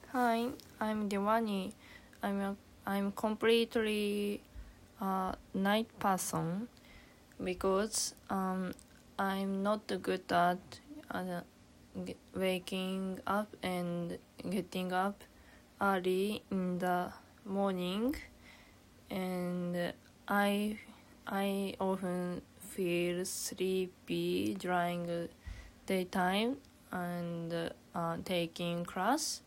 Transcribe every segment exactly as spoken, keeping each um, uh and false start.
Hi, I'm Dewani. I'm a, I'm completely a night person because um, I'm not good at uh, waking up and getting up early in the morning, and I I often feel sleepy during daytime and uh, taking class.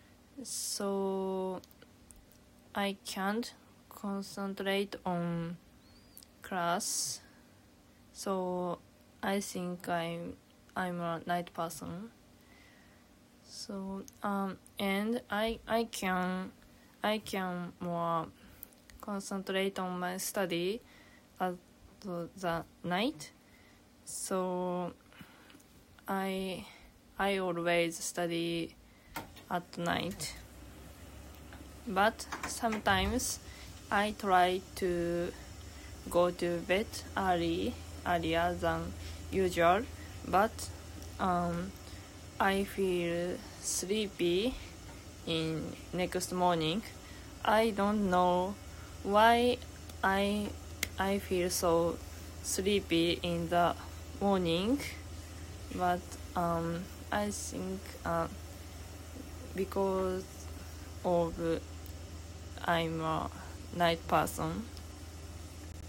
So I can't concentrate on class. So I think I'm I'm a night person. So um and I I can I can more concentrate on my study at the night. So I I always study at night. But sometimes I try to go to bed early, earlier than usual, but um, I feel sleepy in next morning. I don't know why I I feel so sleepy in the morning, but um, I think uh, because of I'm a night person.